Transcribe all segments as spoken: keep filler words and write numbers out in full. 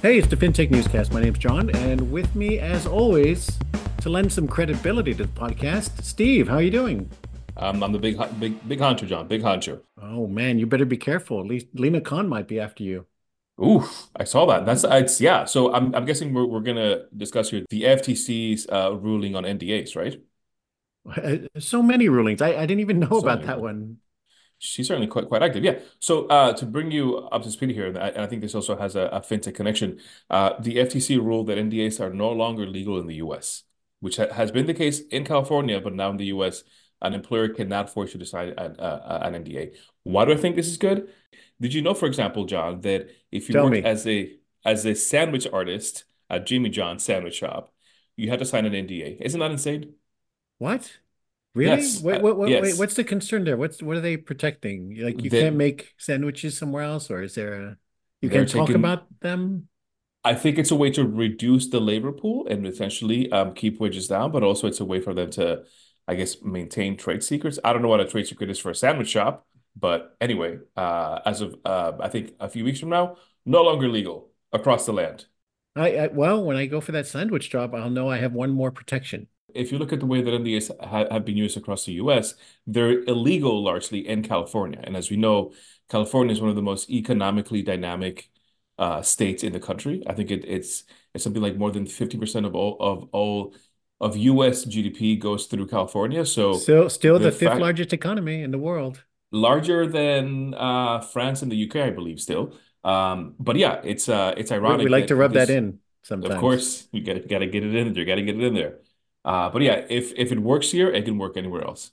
Hey, it's the FinTech Newscast. My name's John, and with me, as always, to lend some credibility to the podcast, Steve. How are you doing? Um, I'm the big, hu- big, big hunter, John. Big hunter. Oh man, you better be careful. At least Lena Khan might be after you. Oof, I saw that. That's it's yeah. So I'm I'm guessing we're we're gonna discuss here the F T C's uh, ruling on N D As, right? So many rulings. I, I didn't even know So about many that ruling. one. She's certainly quite quite active. Yeah. So uh, to bring you up to speed here, and I, and I think this also has a, a fintech connection. Uh, the F T C ruled that N D As are no longer legal in the U S, which ha has been the case in California, but now in the U S, an employer cannot force you to sign an, uh, an N D A. Why do I think this is good? Did you know, for example, John, that if you Tell worked me. as a as a sandwich artist at Jimmy John's sandwich shop, you had to sign an N D A? Isn't that insane? What? Really? Yes, Wait, uh, what, what, wait, yes. what's the concern there? What's what are they protecting? Like you can't That make sandwiches somewhere else, or is there a you they're can't talk taking. about them? I think it's a way to reduce the labor pool and essentially um, keep wages down, but also it's a way for them to, I guess, maintain trade secrets. I don't know what a trade secret is for a sandwich shop, but anyway, uh, as of uh, I think a few weeks from now, no longer legal across the land. I, I well, when I go for that sandwich job, I'll know I have one more protection. If you look at the way that N D As ha have been used across the U S, they're illegal largely in California. And as we know, California is one of the most economically dynamic uh, states in the country. I think it, it's it's something like more than fifty percent of all of all of U S G D P goes through California. So Still, still the the fifth fact largest economy in the world. larger than uh, France and the U K, I believe, still. Um, but yeah, it's uh, it's We, we ironic like to that rub that this. in Of sometimes. course, you gotta gotta get it in there. Gotta get it in there. Uh, but yeah, if if it works here, it can work anywhere else.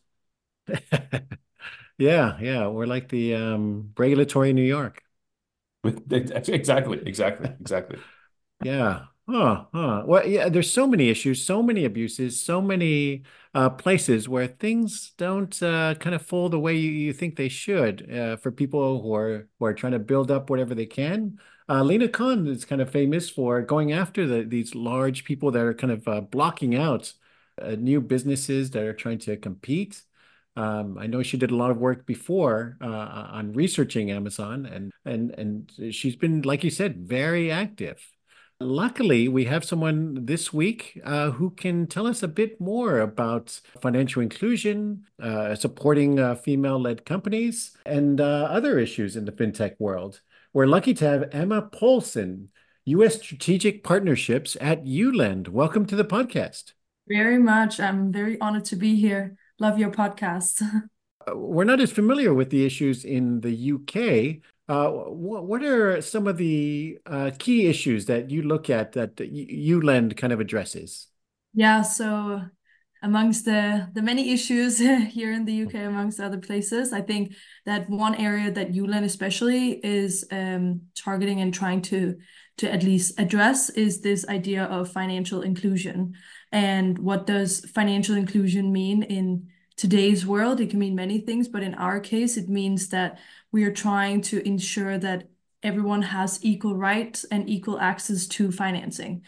Yeah, yeah, we're like the um, regulatory New York. With exactly, exactly, exactly. Yeah. Huh, huh. Well, yeah, there's so many issues, so many abuses, so many uh, places where things don't uh, kind of fall the way you, you think they should uh, for people who are who are trying to build up whatever they can. Uh, Lena Khan is kind of famous for going after the, these large people that are kind of uh, blocking out uh, new businesses that are trying to compete. Um, I know she did a lot of work before uh, on researching Amazon, and and and she's been, like you said, very active. Luckily, we have someone this week uh, who can tell us a bit more about financial inclusion, uh, supporting uh, female-led companies, and uh, other issues in the fintech world. We're lucky to have Emma Paulson, U S Strategic Partnerships at Ulend. Welcome to the podcast. Very much. I'm very honored to be here. Love your podcast. Uh, We're not as familiar with the issues in the U K. Uh, wh- what are some of the uh, key issues that you look at that Ulend kind of addresses? Yeah, so amongst the the many issues here in the U K, amongst other places, I think that one area that U L A N especially is um, targeting and trying to to at least address is this idea of financial inclusion. And what does financial inclusion mean in today's world? It can mean many things, but in our case, it means that we are trying to ensure that everyone has equal rights and equal access to financing.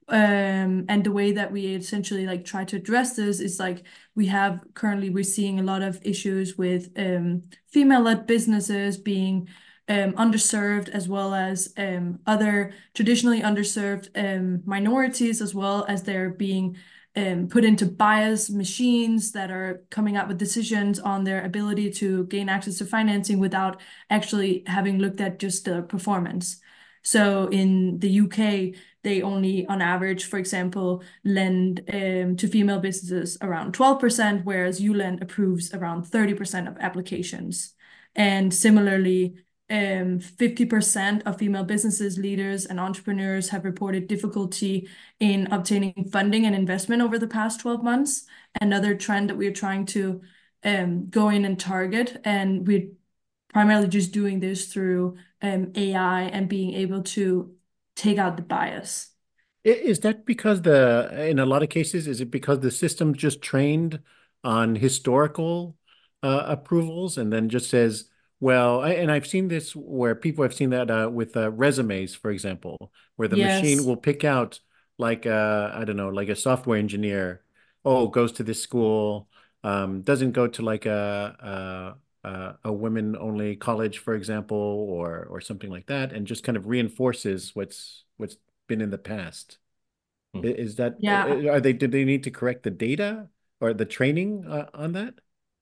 Um, and the way that we essentially like try to address this is like we have currently we're seeing a lot of issues with um, female-led businesses being um, underserved, as well as um, other traditionally underserved um, minorities, as well as they're being um, put into bias machines that are coming out with decisions on their ability to gain access to financing without actually having looked at just the performance. So in the U K, they only, on average, for example, lend um, to female businesses around twelve percent, whereas ULend approves around thirty percent of applications. And similarly, um, fifty percent of female businesses, leaders, and entrepreneurs have reported difficulty in obtaining funding and investment over the past twelve months. Another trend that we're trying to um, go in and target, and we're primarily just doing this through um, A I and being able to take out the bias. I- Is that because the, in a lot of cases, is it because the system's just trained on historical uh, approvals and then just says, well, I, and I've seen this where people have seen that uh, with uh, resumes, for example, where the machine Yes. will pick out like uh, I don't know, like a software engineer, oh, goes to this school, um, doesn't go to like a, uh, a women-only college, for example, or or something like that, and just kind of reinforces what's what's been in the past. I- Hmm. Is that Yeah, uh, are they did they need to correct the data or the training uh, on that?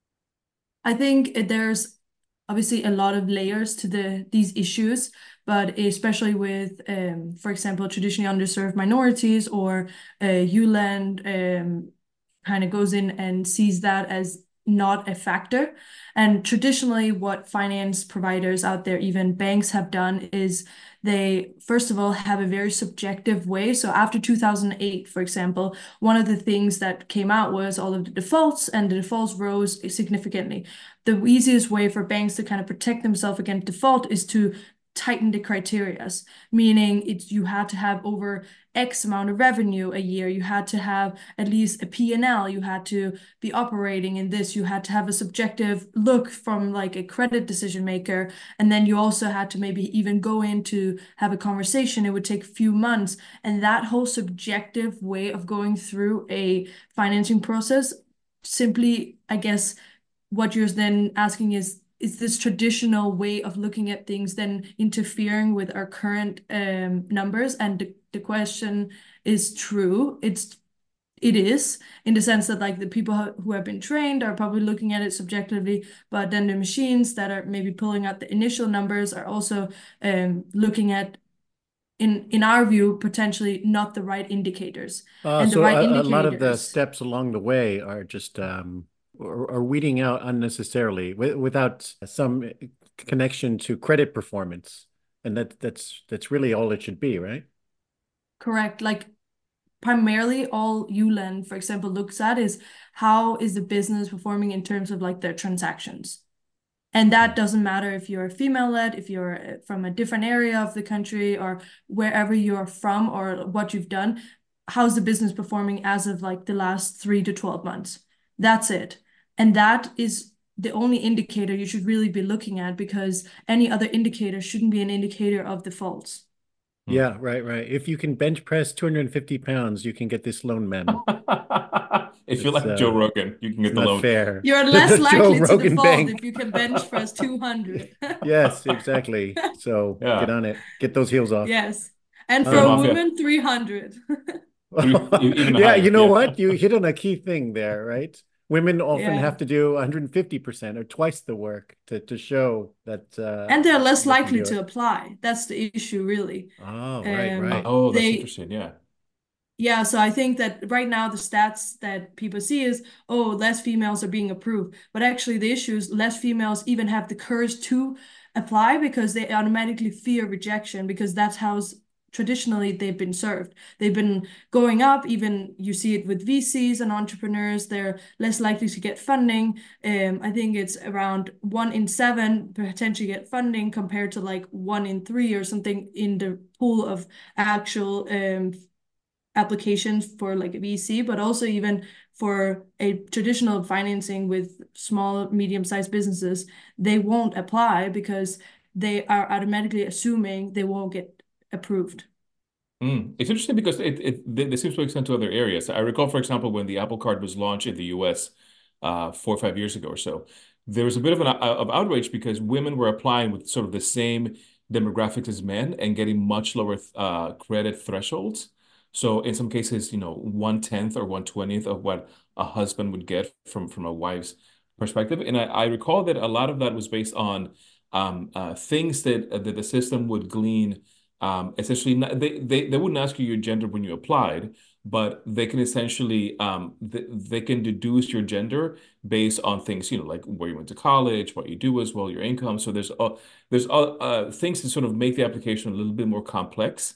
I think it- there's obviously a lot of layers to the these issues, but especially with, um, for example, traditionally underserved minorities or uh, ULAND um, kind of goes in and sees that as not a factor. And traditionally, what finance providers out there, even banks, have done is they, first of all, have a very subjective way. So after two thousand eight, for example, one of the things that came out was all of the defaults, and the defaults rose significantly. The easiest way for banks to kind of protect themselves against default is to tighten the criterias, meaning it's you had to have over X amount of revenue a year, you had to have at least a P and L, you had to be operating in this, you had to have a subjective look from like a credit decision maker, and then you also had to maybe even go in to have a conversation. It would take a few months, and that whole subjective way of going through a financing process simply, I guess, what you're then asking is is this traditional way of looking at things then interfering with our current um, numbers? And the, the question is true. It's it is, in the sense that like the people who have been trained are probably looking at it subjectively, but then the machines that are maybe pulling out the initial numbers are also um, looking at, in in our view, potentially not the right indicators. Uh, And the so right a, a lot of the indicators. steps along the way are just um, are, are weeding out unnecessarily wi without some connection to credit performance, and that that's that's really all it should be, right? Correct. Like primarily all ULAN, for example, looks at is how is the business performing in terms of like their transactions. And that doesn't matter if you're female-led, if you're from a different area of the country, or wherever you're from or what you've done. How's the business performing as of like the last three to twelve months? That's it. And that is the only indicator you should really be looking at, because any other indicator shouldn't be an indicator of defaults. Hmm. Yeah, right, right. If you can bench press two hundred fifty pounds, you can get this loan, ma'am. If you It's like Joe uh, Rogan, you can it's get the not loan. fair. You're less The Joe likely to Rogan default Bank. if you can bench press two hundred. Yes, exactly. So get Yeah. on it. Get those heels off. Yes. And for Get him a off, Um, yeah. woman, three hundred. Three, e- even yeah, you higher. know Yeah. what? You hit on a key thing there, right? Women often Yeah. have to do one hundred fifty percent or twice the work to, to show that uh, And they're less they can likely do to it. apply. That's the issue, really. Oh, right, Um, right. Oh, that's they interesting. Yeah. Yeah, so I think that right now the stats that people see is, oh, less females are being approved. But actually the issue is less females even have the courage to apply, because they automatically fear rejection, because that's how traditionally they've been served. They've been going up, even you see it with V Cs and entrepreneurs, they're less likely to get funding. Um, I think it's around one in seven potentially get funding, compared to like one in three or something in the pool of actual um applications for like a V C, but also even for a traditional financing with small, medium-sized businesses, they won't apply because they are automatically assuming they won't get approved. Mm. It's interesting because it, it this seems to extend to other areas. I recall, for example, when the Apple Card was launched in the U S uh, four or five years ago or so, there was a bit of an of outrage because women were applying with sort of the same demographics as men and getting much lower uh, credit thresholds. So in some cases, you know, one tenth or one twentieth of what a husband would get from from a wife's perspective. And I, I recall that a lot of that was based on um, uh, things that that the system would glean. Um, essentially, not, they, they they wouldn't ask you your gender when you applied, but they can essentially um, th they can deduce your gender based on things, you know, like where you went to college, what you do as well, your income. So there's uh, there's uh, uh, things to sort of make the application a little bit more complex,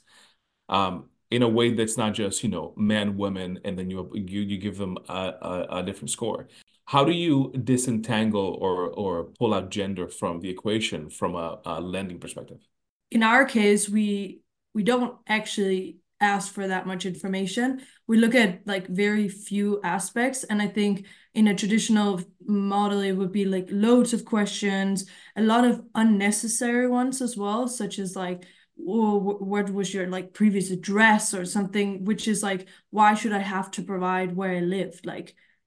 um, in a way that's not just, you know, man, woman, and then you you you give them a, a, a different score. How do you disentangle or or pull out gender from the equation from a, a lending perspective? In our case, we we don't actually ask for that much information. We look at like very few aspects, and I think in a traditional model it would be like loads of questions, a lot of unnecessary ones as well, such as like, oh, what was your like previous address or something, which is like, why should I have to provide where I lived? Like,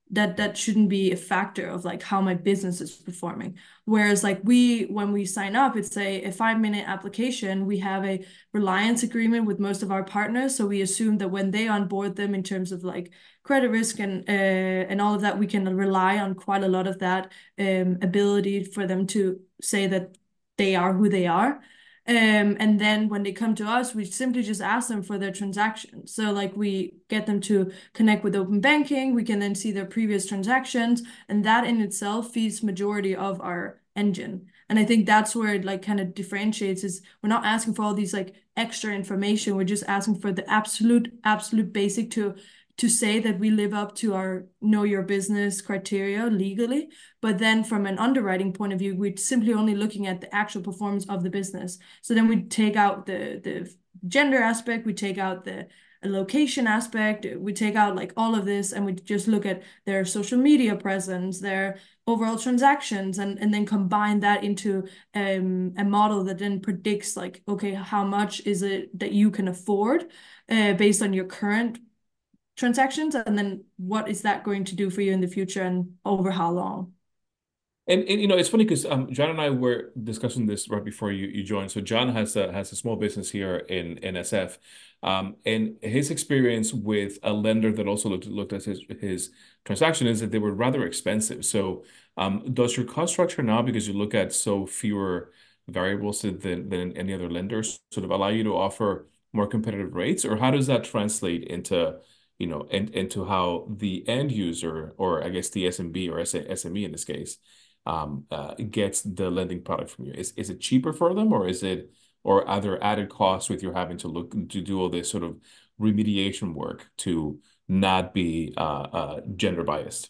that that shouldn't be a factor of like how my business is performing. Whereas like we, when we sign up, it's a, a five minute application. We have a reliance agreement with most of our partners. So we assume that when they onboard them in terms of like credit risk and uh, and all of that, we can rely on quite a lot of that um, ability for them to say that they are who they are. Um, and then when they come to us, we simply just ask them for their transaction. So like we get them to connect with open banking. We can then see their previous transactions, and that in itself feeds majority of our engine. And I think that's where it like kind of differentiates, is we're not asking for all these like extra information. We're just asking for the absolute, absolute basic to to say that we live up to our know your business criteria legally. But then from an underwriting point of view, we're simply only looking at the actual performance of the business. So then we take out the, the gender aspect, we take out the location aspect, we take out like all of this, and we just look at their social media presence, their overall transactions, and, and then combine that into um, a model that then predicts like, okay, how much is it that you can afford uh, based on your current transactions, and then what is that going to do for you in the future and over how long. And, and you know, it's funny because um, John and I were discussing this right before you, you joined. So John has a has a small business here in in S F, um, and his experience with a lender that also looked looked at his his transaction is that they were rather expensive. So um, does your cost structure now, because you look at so fewer variables than than any other lenders, sort of allow you to offer more competitive rates, or how does that translate into you know, and into how the end user, or I guess the S M B or S M E in this case, um, uh, gets the lending product from you? Is is it cheaper for them, or is it, or are there added costs with you having to look to do all this sort of remediation work to not be uh, uh, gender biased?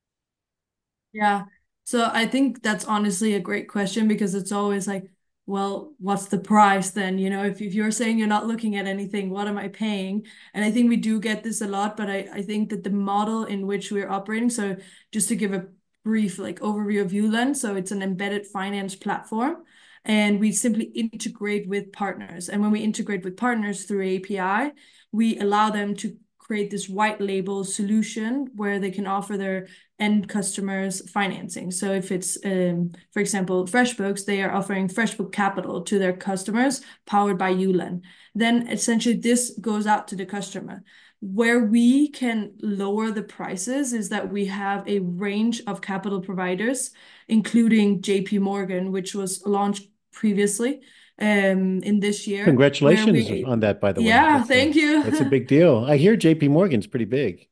Yeah. So I think that's honestly a great question, because it's always like, well, what's the price then? You know, if, if you're saying you're not looking at anything, what am I paying? And I think we do get this a lot, but I, I think that the model in which we're operating, so just to give a brief like overview of Ulen, so it's an embedded finance platform, and we simply integrate with partners. And when we integrate with partners through A P I, we allow them to create this white label solution where they can offer their end customers financing. So if it's, um, for example, FreshBooks, they are offering FreshBook Capital to their customers powered by Ulen. Then essentially this goes out to the customer. Where we can lower the prices is that we have a range of capital providers, including J P Morgan, which was launched previously um, in this year. Congratulations we, on that, by the way. Yeah, That's thank a, you. That's a big deal. I hear J P Morgan's pretty big.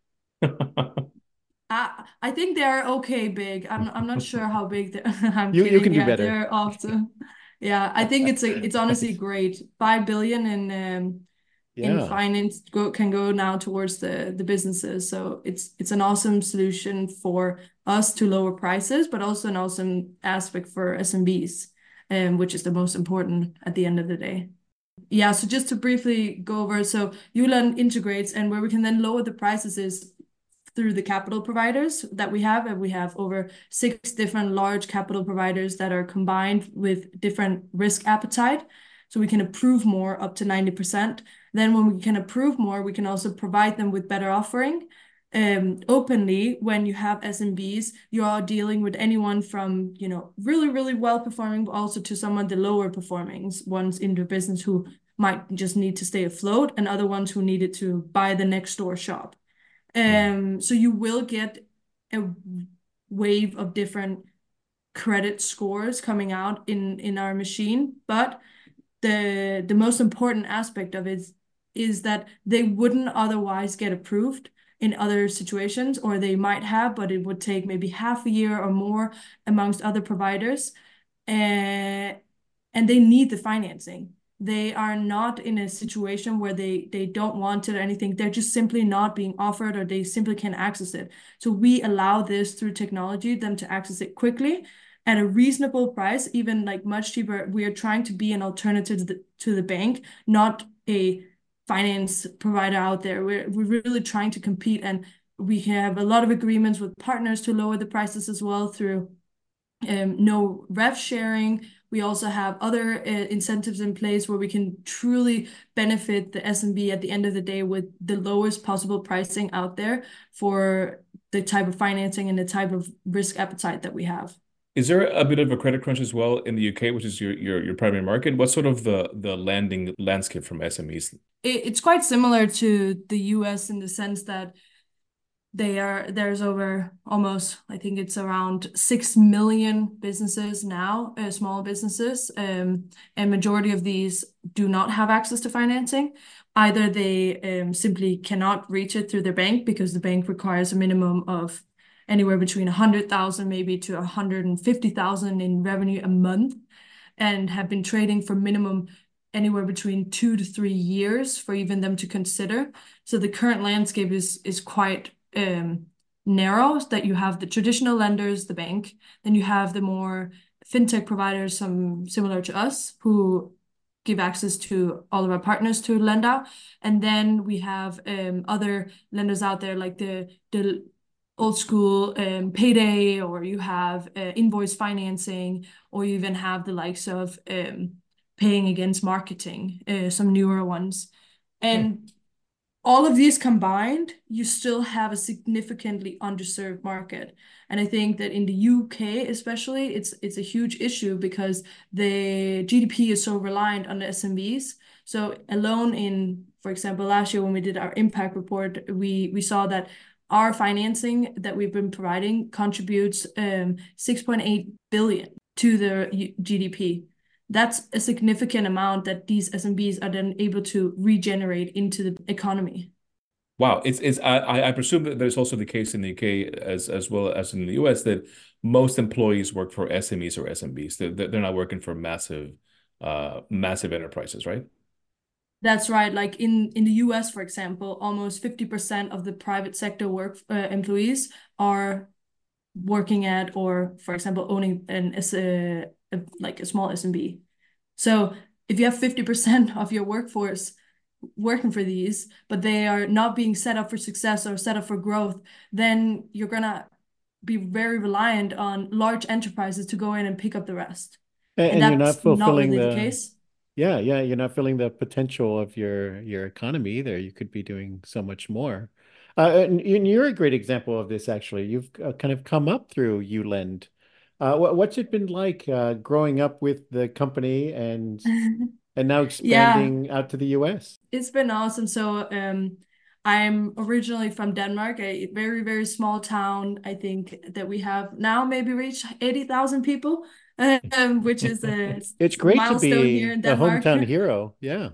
I I think they're okay big. I'm I'm not sure how big they I'm You you kidding. can do Yeah, better. they're off to. Yeah, I think it's a it's honestly great. Five billion in um in Yeah. finance go can go now towards the the businesses. So it's it's an awesome solution for us to lower prices, but also an awesome aspect for S M Bs, um, which is the most important at the end of the day. Yeah, so just to briefly go over, so Ulen integrates, and where we can then lower the prices is through the capital providers that we have. And we have over six different large capital providers that are combined with different risk appetite. So we can approve more, up to ninety percent. Then when we can approve more, we can also provide them with better offering. Um, openly, when you have S M Bs, you are dealing with anyone from, you know, really, really well performing, but also to someone the lower performing ones in their business who might just need to stay afloat, and other ones who needed to buy the next door shop. Um, so you will get a wave of different credit scores coming out in in our machine, but the the most important aspect of it is, is that they wouldn't otherwise get approved in other situations, or they might have, but it would take maybe half a year or more amongst other providers, uh, and they need the financing. They are not in a situation where they they don't want it or anything. They're just simply not being offered, or they simply can't access it. So we allow this through technology, them to access it quickly at a reasonable price, even like much cheaper. We are trying to be an alternative to the, to the bank, not a finance provider out there. We're, we're really trying to compete, and we have a lot of agreements with partners to lower the prices as well through um, no rev sharing. We also have other uh, incentives in place where we can truly benefit the S M B at the end of the day with the lowest possible pricing out there for the type of financing and the type of risk appetite that we have. Is there a bit of a credit crunch as well in the U K, which is your your your primary market? What's sort of the the landing landscape from S M Es? It, it's quite similar to the U S in the sense that they are there's over almost, I think it's around six million businesses now, uh, small businesses, um, and majority of these do not have access to financing. Either they um, simply cannot reach it through their bank because the bank requires a minimum of anywhere between one hundred thousand maybe to one hundred fifty thousand in revenue a month, and have been trading for minimum anywhere between two to three years for even them to consider. So the current landscape is is quite um, narrow, that you have the traditional lenders, the bank, then you have the more fintech providers, some similar to us, who give access to all of our partners to lend out. And then we have um, other lenders out there like the, the old school um, payday, or you have uh, invoice financing, or you even have the likes of um, paying against marketing, uh, some newer ones. And Hmm. all of these combined, you still have a significantly underserved market. And I think that in the U K especially, it's it's a huge issue because the G D P is so reliant on the S M Bs. So alone in, for example, last year when we did our impact report, we we saw that our financing that we've been providing contributes um, six point eight billion to the G D P. That's a significant amount that these S M Bs are then able to regenerate into the economy. Wow, it's it's I I presume that there's also the case in the U K as as well as in the U S that most employees work for S M Es or S M Bs. They're they're not working for massive uh massive enterprises, right? That's right. Like in, in the U S, for example, almost fifty percent of the private sector work uh, employees are working at, or for example, owning an as a, a like a small S M B. So if you have fifty percent of your workforce working for these, but they are not being set up for success or set up for growth, then you're gonna be very reliant on large enterprises to go in and pick up the rest. And, And and you're that's not not fulfilling really the the, case. yeah, yeah, you're not filling the potential of your your economy either. You could be doing so much more. Uh, and, and you're a great example of this, actually. You've uh, kind of come up through ULend. Uh, what, what's it been like uh, growing up with the company and and now Yeah, expanding out to the U S? it's been awesome. So, um, I'm originally from Denmark, a very, very small town. I think that we have now maybe reached eighty thousand people, um, which is a It's great to milestone here be in a Denmark. hometown hero. Yeah.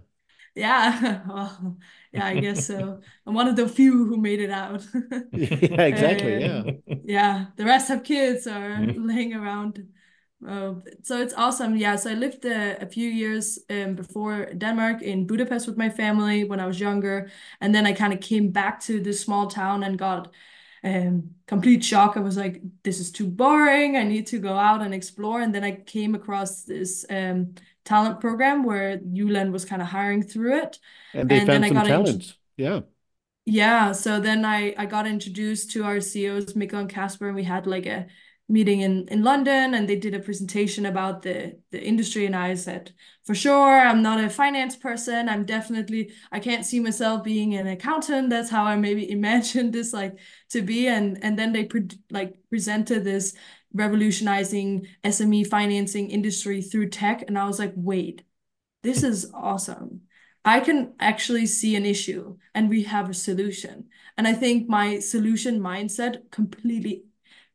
Yeah, well, yeah, I guess so. I'm one of the few who made it out. Yeah, exactly. Yeah. Um, yeah, the rest have kids or laying around. Uh, so it's awesome. Yeah, so I lived uh, a few years um, before Denmark in Budapest with my family when I was younger, and then I kind of came back to this small town and got um, complete shock. I was like, this is too boring. I need to go out and explore. And then I came across this um, talent program where ULend was kind of hiring through it. And they And then found I some got in, talents. Yeah. yeah, so then I I got introduced to our C E Os, Mikko and Casper, and we had like a meeting in in London, and they did a presentation about the the industry, and I said, for sure, I'm not a finance person. I'm definitely I can't see myself being an accountant. That's how I maybe imagined this like to be, and and then they pre like presented this revolutionizing S M E financing industry through tech, and I was like, wait, this is awesome. I can actually see an issue and we have a solution. And I think my solution mindset completely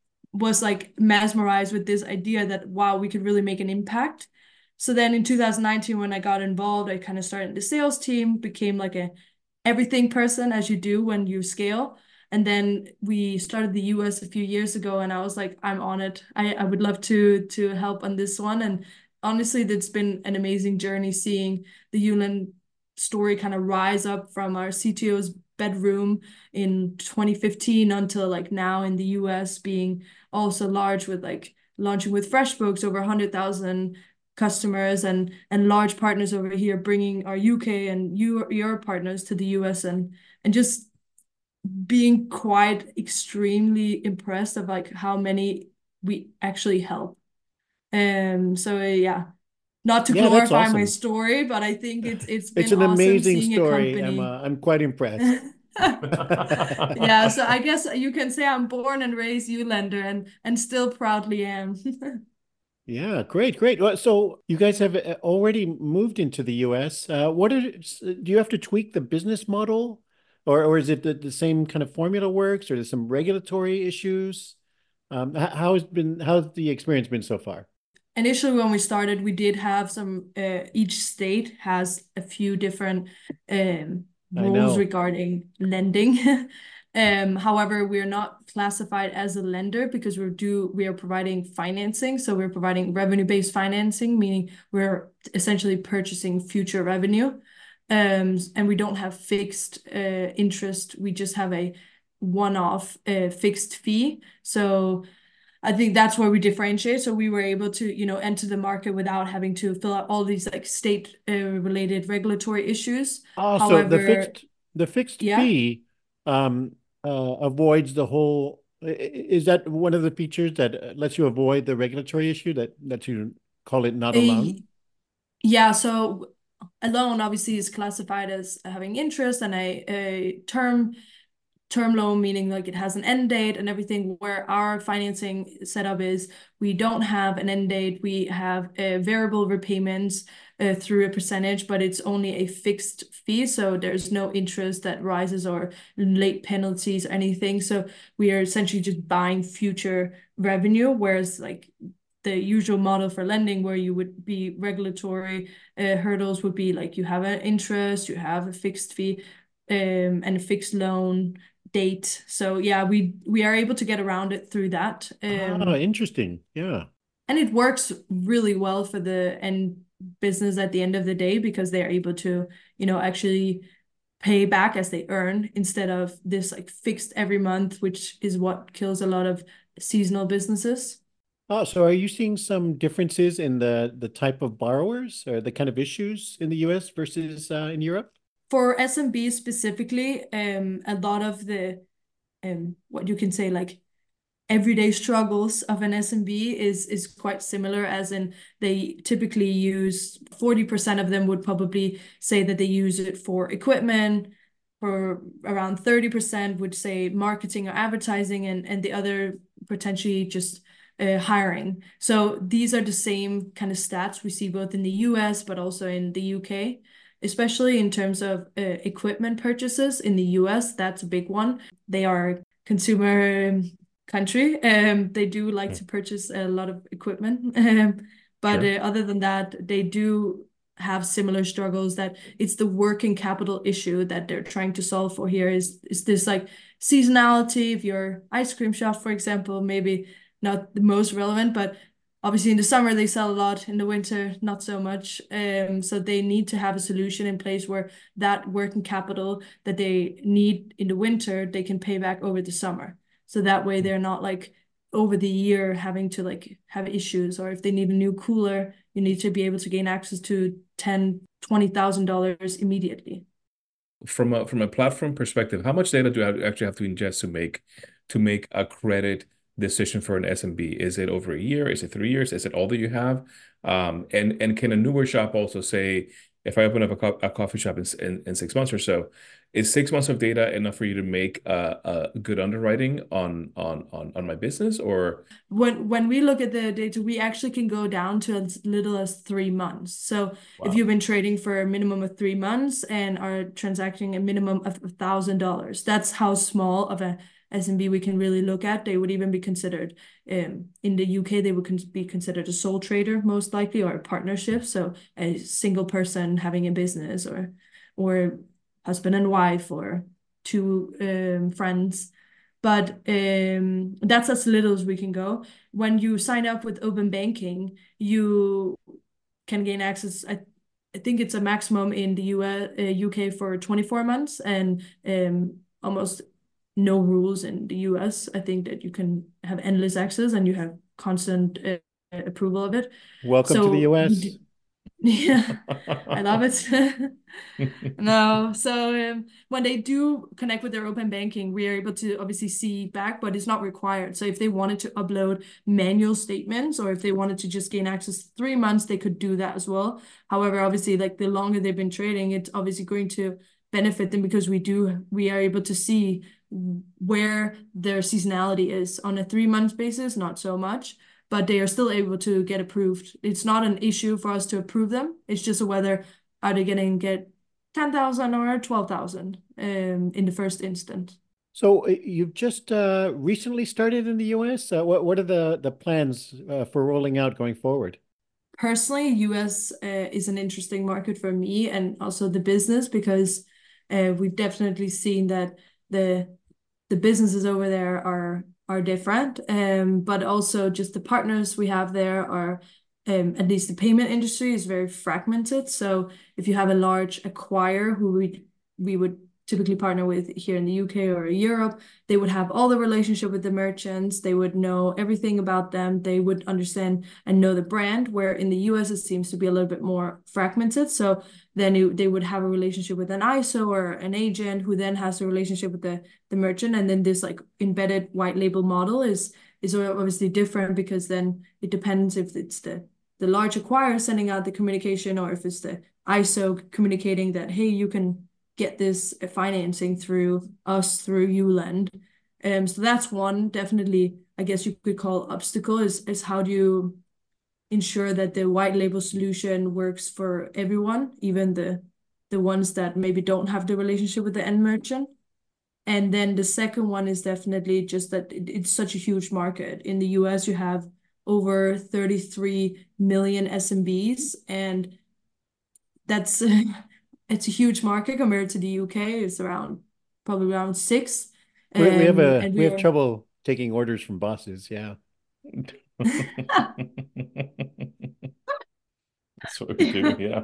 was like mesmerized with this idea that, wow, we could really make an impact. So then in two thousand nineteen, when I got involved, I kind of started the sales team, became like a everything person as you do when you scale. And then we started the U S a few years ago, and I was like, I'm on it. I, I would love to to help on this one. And honestly, that's been an amazing journey seeing the ULend story kind of rise up from our C T O's bedroom in twenty fifteen until like now in the U S being also large with like launching with FreshBooks over one hundred thousand customers, and and large partners over here bringing our U K and your your partners to the U S, and and just being quite extremely impressed of like how many we actually help. Um so uh, yeah, not to Yeah, that's glorify my awesome. story, but I think it's it's It's been an awesome amazing seeing a story, company. Emma. I'm quite impressed. Yeah, so I guess you can say I'm born and raised Ullander and and still proudly am. Yeah, great, great. Well, so you guys have uh, already moved into the U S. Uh, what is, do you have to tweak the business model, or or is it the, the same kind of formula works, or there's some regulatory issues? Um, h- how has been how's the experience been so far? Initially, when we started, we did have some, uh, each state has a few different um, I rules know. regarding lending. Um, however, we are not classified as a lender because we're do we are providing financing. So we're providing revenue-based financing, meaning we're essentially purchasing future revenue. Um, and we don't have fixed uh, interest. We just have a one-off uh, fixed fee. So I think that's where we differentiate. So we were able to, you know, enter the market without having to fill out all these like state uh, related regulatory issues. Also, the However, fixed the fixed yeah, fee um, uh, avoids the whole. i- i- Is that one of the features that uh, lets you avoid the regulatory issue that lets you call it not a a, loan? yeah. So a loan obviously is classified as having interest and a, a term term loan, meaning like it has an end date and everything, where our financing setup is we don't have an end date. We have a variable repayments uh, through a percentage, but it's only a fixed fee. So there's no interest that rises or late penalties or anything. So we are essentially just buying future revenue, whereas like the usual model for lending where you would be regulatory uh, hurdles would be like you have an interest, you have a fixed fee um, and a fixed loan date. So yeah, we we are able to get around it through that. Ah, Um, interesting. Yeah. and it works really well for the end business at the end of the day because they're able to, you know, actually pay back as they earn instead of this like fixed every month, which is what kills a lot of seasonal businesses. Oh, so are you seeing some differences in the the type of borrowers or the kind of issues in the U S versus uh, in Europe? For S M B specifically, um, a lot of the um, what you can say like everyday struggles of an S M B is is quite similar, as in they typically use forty percent of them would probably say that they use it for equipment, for around thirty percent would say marketing or advertising, and, and the other potentially just uh, hiring. So these are the same kind of stats we see both in the U S but also in the U K. Especially in terms of uh, equipment purchases in the U S, that's a big one. They are consumer country. Um, they do like Hmm. to purchase a lot of equipment. Um, but Sure. uh, other than that, they do have similar struggles that it's the working capital issue that they're trying to solve for here is is this like seasonality. If your ice cream shop, for example, maybe not the most relevant, but obviously in the summer they sell a lot, in the winter not so much. Um, so they need to have a solution in place where that working capital that they need in the winter, they can pay back over the summer. So that way they're not like over the year having to like have issues, or if they need a new cooler, you need to be able to gain access to ten, twenty thousand dollars immediately. From a from a platform perspective, how much data do I actually have to ingest to make to make a credit decision for an S M B? Is it over a year? Is it three years? Is it all that you have? Um, and and can a newer shop also say, if I open up a, co a coffee shop in, in in six months or so, is six months of data enough for you to make a, a good underwriting on on on on my business? Or When when we look at the data, we actually can go down to as little as three months. So if wow, you've been trading for a minimum of three months and are transacting a minimum of a thousand dollars, that's how small of a S M B we can really look at. They would even be considered um, in the U K, they would con be considered a sole trader most likely, or a partnership. So a single person having a business, or or husband and wife, or two um, friends. But um, that's as little as we can go. When you sign up with open banking, you can gain access. I, I think it's a maximum in the U S, uh, U K for twenty-four months, and um, almost no rules in the U S. I think that you can have endless access and you have constant uh, approval of it. Welcome to the So we do, U S. yeah, I love it. No, so um, when they do connect with their open banking, we are able to obviously see back, but it's not required. So if they wanted to upload manual statements, or if they wanted to just gain access to three months, they could do that as well. However, obviously, like the longer they've been trading, it's obviously going to benefit them because we do we are able to see where their seasonality is on a three month basis, not so much, but they are still able to get approved. It's not an issue for us to approve them. It's just a whether are they getting get ten thousand or twelve thousand um, in the first instance. So uh, you've just uh, recently started in the U S. Uh, what what are the the plans uh, for rolling out going forward? Personally, U S uh, is an interesting market for me and also the business because uh, we've definitely seen that the the businesses over there are are different, um, but also just the partners we have there are, um, at least the payment industry is very fragmented. So if you have a large acquirer who we we would typically partner with here in the U K or Europe, they would have all the relationship with the merchants. They would know everything about them. They would understand and know the brand, where in the U S it seems to be a little bit more fragmented. So then it, they would have a relationship with an I S O or an agent who then has a relationship with the, the merchant. And then this like embedded white label model is is obviously different because then it depends if it's the the large acquirer sending out the communication or if it's the I S O communicating that, hey, you can get this financing through us through Ulend. Um, so that's one definitely, I guess you could call obstacle is is how do you ensure that the white label solution works for everyone, even the the ones that maybe don't have the relationship with the end merchant. And then the second one is definitely just that it, it's such a huge market. In the U S, you have over thirty-three million S M Bs, and that's it's a huge market compared to the U K. It's around probably around six. We we have Um, a and we we have are trouble taking orders from bosses. Yeah. That's what we do, yeah.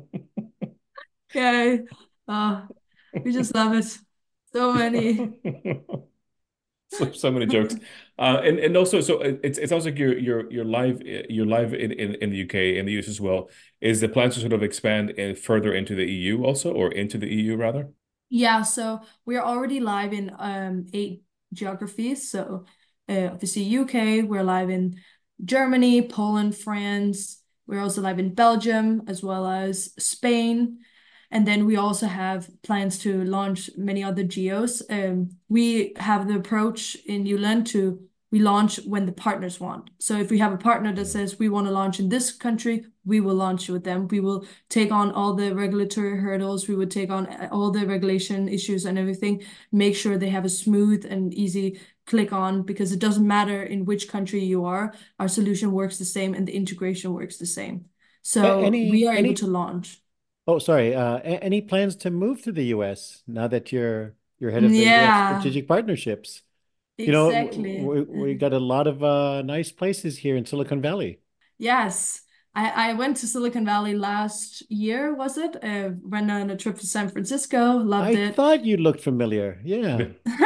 yeah, uh, we just love it. So many. So, so many jokes. Uh, and and also, so it, it sounds like you're you're you're live you're live in, in in the U K, in the U S as well. Is the plan to sort of expand in, further into the E U also, or into the E U rather? Yeah, so we're already live in um eight geographies. So uh, obviously U K, we're live in Germany, Poland, France. We're also live in Belgium as well as Spain. And then we also have plans to launch many other geos. Um, we have the approach in Ulend to we launch when the partners want. So if we have a partner that says we want to launch in this country, we will launch with them. We will take on all the regulatory hurdles. We would take on all the regulation issues and everything, make sure they have a smooth and easy click on because it doesn't matter in which country you are, our solution works the same and the integration works the same. A- So we Any are able any to launch. oh sorry, uh a- any plans to move to the U S now that you're you're head of the U S Yeah, strategic partnerships? You know, exactly. we we got a lot of uh nice places here in Silicon Valley. Yes. I, I went to Silicon Valley last year, was it? Uh, went on a trip to San Francisco, loved I it. thought you looked familiar. Yeah.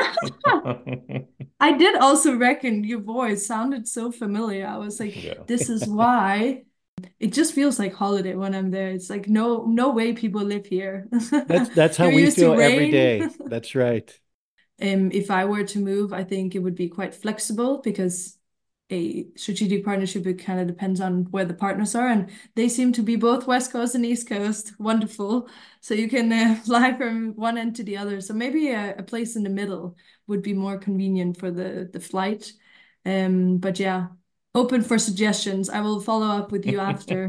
I did also reckon your voice sounded so familiar. I was like, Yeah. this is why. It just feels like holiday when I'm there. It's like no no way people live here. That's that's how You're we used to feel every rain. day. That's right. Um, if I were to move, I think it would be quite flexible because a strategic partnership, it kind of depends on where the partners are, and they seem to be both West Coast and East Coast. Wonderful. So you can uh, fly from one end to the other. So maybe a, a place in the middle would be more convenient for the the flight. Um, but yeah, open for suggestions. I will follow up with you after.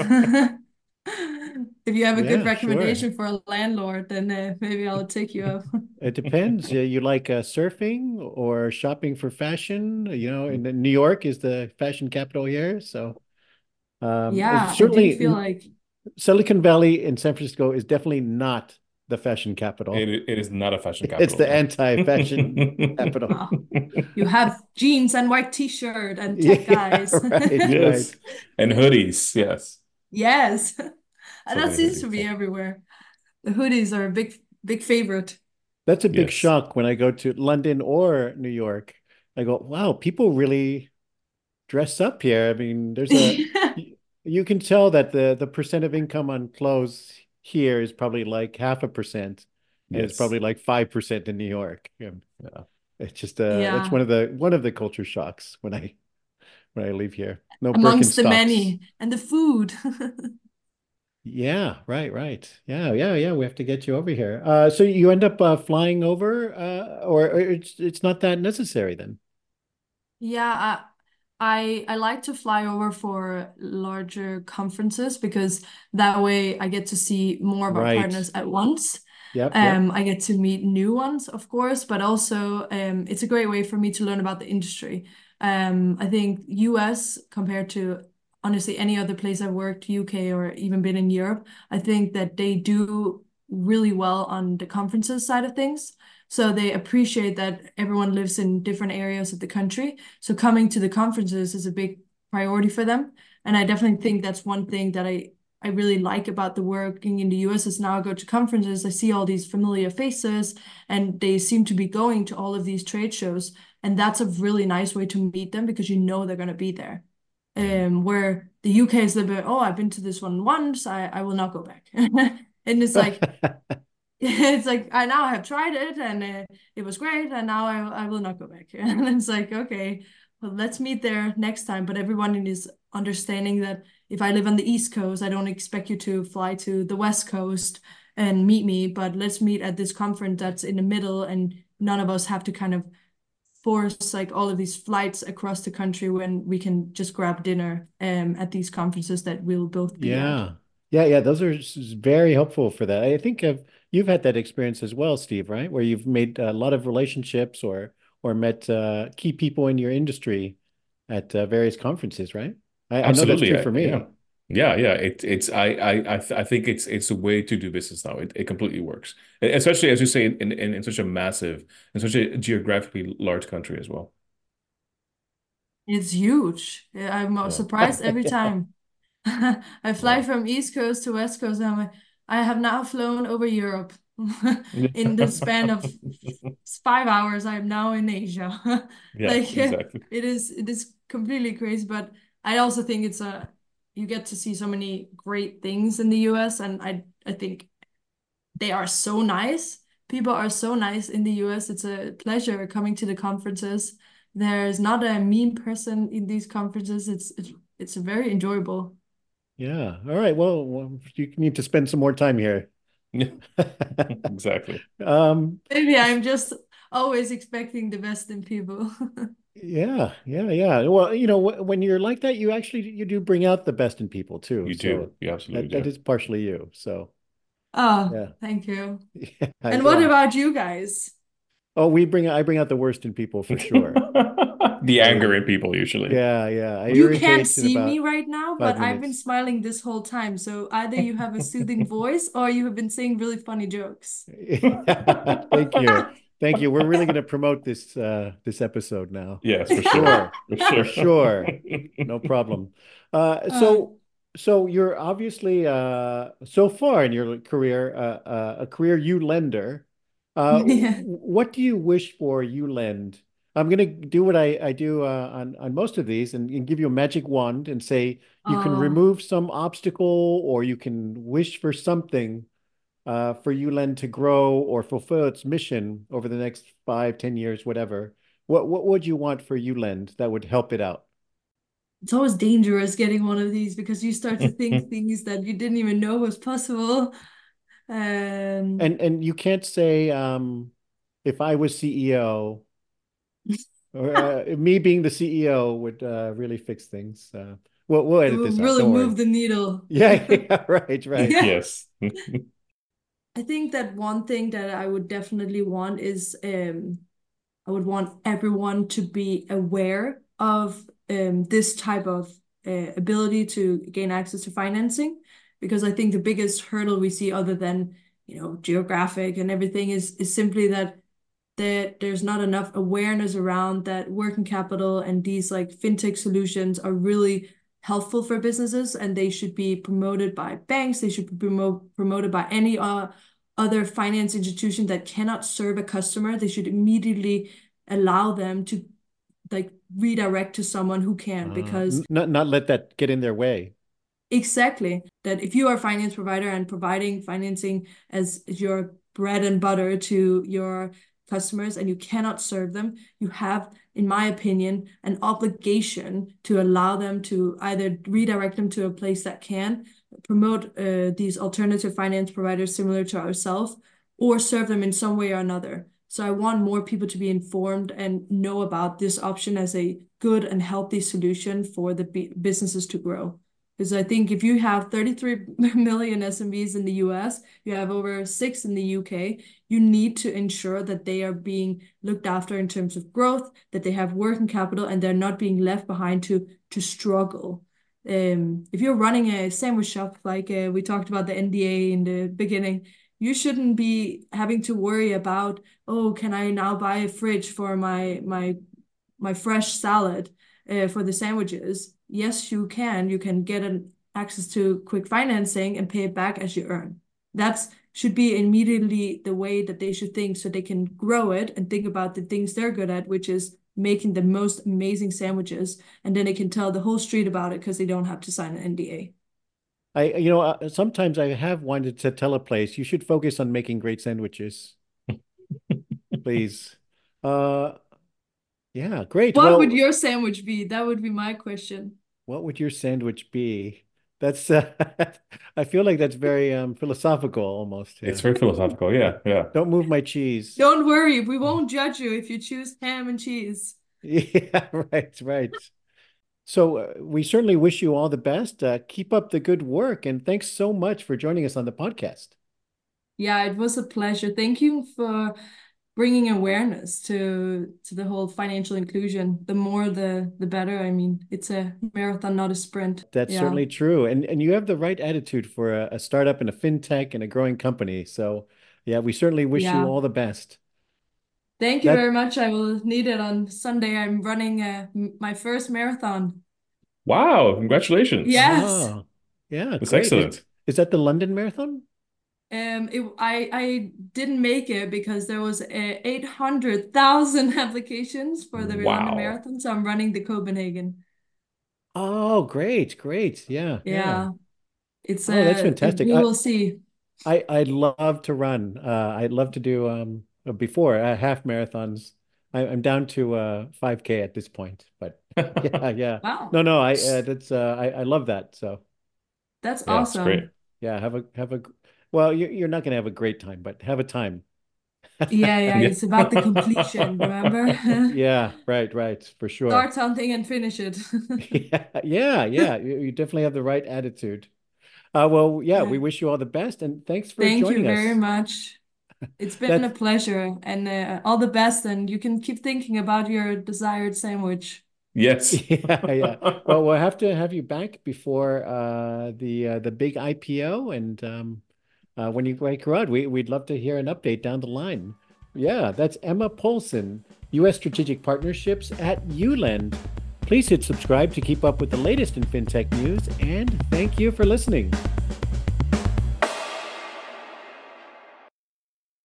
If you have a good Yeah, sure. recommendation for a landlord, then uh, maybe I'll take you up. It depends. Yeah, you like uh, surfing or shopping for fashion? You know, and then New York is the fashion capital here, so um, it's Yeah, I do certainly feel like Silicon Valley in San Francisco is definitely not the fashion capital. It it is not a fashion It's capital, the no. anti-fashion capital. wow. You have jeans and white t-shirt and tech Yeah, guys. right, right. Yes. And hoodies, yes. Yes. And So that many seems to hoodies, be yeah. everywhere. The hoodies are a big, big favorite. That's a big Yes. shock when I go to London or New York. I go, wow, people really dress up here. I mean, there's a y- you can tell that the the percent of income on clothes here is probably like half a percent, and it's Yes. probably like five percent in New York. Yeah. Yeah. It's just uh that's Yeah, one of the one of the culture shocks when I when I leave here. No amongst the Birkenstocks. many. And the food. Yeah, right, right. Yeah, yeah, yeah. We have to get you over here. Uh, so you end up uh, flying over, uh, or, or it's it's not that necessary then. Yeah, I I like to fly over for larger conferences because that way I get to see more of our Right. partners at once. Yep, yep. Um, I get to meet new ones, of course, but also um, it's a great way for me to learn about the industry. Um, I think U S compared to honestly any other place I've worked, U K or even been in Europe, I think that they do really well on the conferences side of things. So they appreciate that everyone lives in different areas of the country. So coming to the conferences is a big priority for them. And I definitely think that's one thing that I I really like about the working in the U S is now I go to conferences, I see all these familiar faces, and they seem to be going to all of these trade shows. And that's a really nice way to meet them because you know they're going to be there. Mhm. Um, where the U K is a little bit, oh, I've been to this one once, I, I will not go back. And it's like, it's like I now have tried it and uh, it was great and now I, I will not go back. And it's like, okay, well, let's meet there next time. But everyone is understanding that if I live on the East Coast, I don't expect you to fly to the West Coast and meet me, but let's meet at this conference that's in the middle and none of us have to kind of force like all of these flights across the country when we can just grab dinner um at these conferences that we'll both be at. Yeah. Yeah, yeah, those are s- very helpful for that. I think of you've had that experience as well, Steve, right? Where you've made a lot of relationships or or met uh, key people in your industry at uh, various conferences, right? I, I know that's Absolutely. true I, for yeah. me. Yeah, yeah. It, it's I I I, th I think it's it's a way to do business now. It, it completely works. E- Especially as you say in, in in such a massive in such a geographically large country as well. It's huge. Yeah, I'm uh, Yeah. surprised every time. I fly Yeah. from East Coast to West Coast, and I'm like, I have now flown over Europe. In the span of five hours, I'm now in Asia. Yeah, Like it exactly. is, it is completely crazy. But I also think it's a you get to see so many great things in the U S, and I I think they are so nice. People are so nice in the U S. It's a pleasure coming to the conferences. There's not a mean person in these conferences. It's it's it's very enjoyable. Yeah. All right. Well, well, you need to spend some more time here. Yeah, exactly. Um, Maybe I'm just always expecting the best in people. yeah, yeah, yeah. Well, you know, wh- when you're like that, you actually you do bring out the best in people too. You do. So You absolutely that that do. is partially you. So Oh, yeah, thank you. yeah, And what yeah. about you guys? Oh, we bring I bring out the worst in people for sure. The anger I in people usually. yeah, yeah. I You can't irritate in see me about right now, five but I've been minutes. smiling this whole time. So either you have a soothing voice or you have been saying really funny jokes. Thank you. Thank you. We're really going to promote this uh this episode now. Yes, For for sure. sure. For For sure. sure. No problem. Uh Uh, so so you're obviously uh so far in your career uh, uh a career you lender. Uh yeah. what do you wish for you lend? I'm going to do what I I do uh, on on most of these and, and give you a magic wand and say you can Oh, remove some obstacle or you can wish for something uh, for U L E N to grow or fulfill its mission over the next five, ten years, whatever, what what would you want for U L E N that would help it out? it's always dangerous getting one of these because you start to think things that you didn't even know was possible. Um, And and you can't say um, if I was C E O or uh, me being the C E O would uh, really fix things. Uh, we'll we'll it edit will this out. really Don't worry. move the needle. Yeah, yeah, right, right. Yeah. Yes. I think that one thing that I would definitely want is um, I would want everyone to be aware of um, this type of uh, ability to gain access to financing, because I think the biggest hurdle we see, other than you know geographic and everything, is is simply that that there's not enough awareness around that working capital and these like fintech solutions are really helpful for businesses and they should be promoted by banks. They should be promote, promoted by any uh, other finance institution that cannot serve a customer. They should immediately allow them to like redirect to someone who can, Uh, because n- not not let that get in their way. exactly that if you are a finance provider and providing financing as your bread and butter to your customers and you cannot serve them, you have, in my opinion, an obligation to allow them to either redirect them to a place that can, promote uh, these alternative finance providers similar to ourselves or serve them in some way or another. So I want more people to be informed and know about this option as a good and healthy solution for the businesses to grow. Because I think if you have thirty-three million S M Bs in the U S, you have over six in the U K, you need to ensure that they are being looked after in terms of growth, that they have working capital, and they're not being left behind to, to struggle. Um, if you're running a sandwich shop, like uh, we talked about the N D A in the beginning, you shouldn't be having to worry about, oh, can I now buy a fridge for my my my fresh salad uh, for the sandwiches? Yes, you can. You can get an access to quick financing and pay it back as you earn. That's should be immediately the way that they should think, so they can grow it and think about the things they're good at, which is making the most amazing sandwiches, and then they can tell the whole street about it because they don't have to sign an N D A. I, you know, uh, sometimes I have wanted to tell a place, you should focus on making great sandwiches. Please. Uh, yeah, great. What Well, would your sandwich be? That would be my question. what would your sandwich be? That's, uh, I feel like that's very um, philosophical almost. Yeah. It's very philosophical. Yeah, yeah. Don't move my cheese. Don't worry, we won't judge you if you choose ham and cheese. Yeah, right, right. So uh, we certainly wish you all the best. Uh, keep up the good work, and thanks so much for joining us on the podcast. Yeah, it was a pleasure. Thank you for bringing awareness to to the whole financial inclusion. The more, the the better. I mean, it's a marathon, not a sprint. That's yeah. certainly true, and and you have the right attitude for a, a startup and a fintech and a growing company. So yeah, we certainly wish Yeah. you all the best. Thank you That- very much. I will need it on Sunday. I'm running uh, m- my first marathon. Wow, congratulations. Yes. Oh, yeah, That's great. Is, excellent. is that the London Marathon? Um, it, I I didn't make it because there was uh, eight hundred thousand applications for the Wow. London Marathon, so I'm running the Copenhagen. Oh, great, great. Yeah, yeah. Yeah, it's Oh, that's uh, fantastic. we I- will see. I I'd love to run. Uh, I'd love to do um uh, before uh, half marathons. I, I'm down to uh five K at this point, but yeah, yeah. Wow, No, no, I uh, that's uh I I love that. So that's Yeah, it's awesome. great. yeah, have a have a well, you you're not gonna have a great time, but have a time. Yeah, yeah, Yeah. it's about the completion, remember? Yeah, right, right, for sure. Start something and finish it. Yeah, yeah, yeah. You, you definitely have the right attitude. Uh, well, yeah, we Yeah. wish you all the best, and thanks for Thank you joining very us. much. It's been a That's pleasure, and uh, all the best, and you can keep thinking about your desired sandwich. Yes. yeah, yeah. Well, we'll have to have you back before uh the uh, the big I P O, and um uh, when you break out, we we'd love to hear an update down the line. Yeah, that's Emma Polson, U S Strategic Partnerships at Ulend. Please hit subscribe to keep up with the latest in fintech news, and thank you for listening.